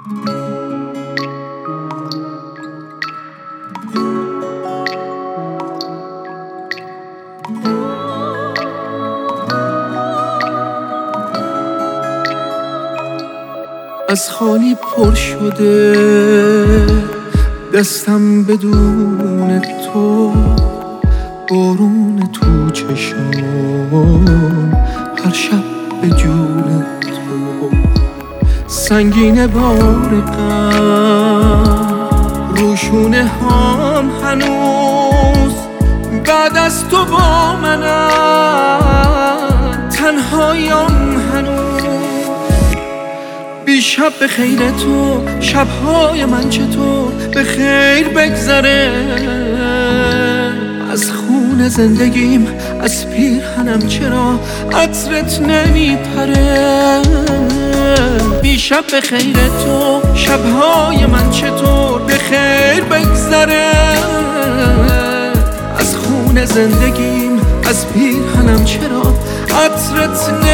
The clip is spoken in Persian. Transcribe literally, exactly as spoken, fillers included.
از خالی پر شده دستم بدون تو، بارون تو چشام هر شب به جون تو، سنگین بار غم روشونه هام هنوز بعد از تو با منم، تنهایم هنوز. بیشب به خیر تو، شبهای من چطور به خیر بگذره، از خون زندگیم از پیرهنم چرا عطرت نمیپره. بیشب به خیر تو، شبهای من چطور به خیر بگذره، از خون زندگیم از پیرهنم چرا عطرت